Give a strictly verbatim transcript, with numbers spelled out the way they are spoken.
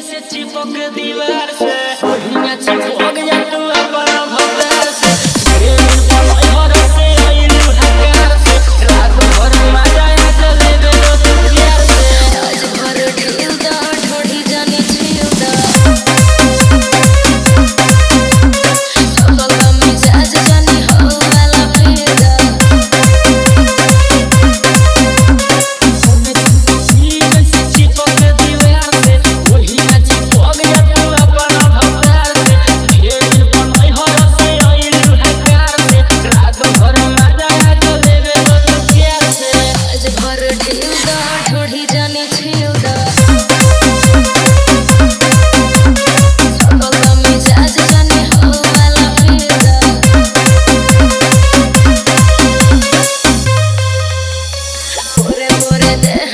जैसे चिपक दीवार से ओहिना चिपक जा तू अपना भौतार से रे मिल पलई हर से आइलू हकार से रात भर मजा आ चले बेलो तू प्यार से आज भर ढील दा ढोढ़ी जानी छील दा सबका मिजाज जानी हो वाला पीर दा जैसे चिपक दीवार से ओहिना चिपक जा तू अपना भौतार से रे मिल पलई हर से आइलू हकार से रात भर मजा आ चले बेलो तू प्यार से आज भर ढील दा ढोढ़ी जानी छील दा सबका मिजाज जानी हो वाला पीर दा पूरे पूरे देह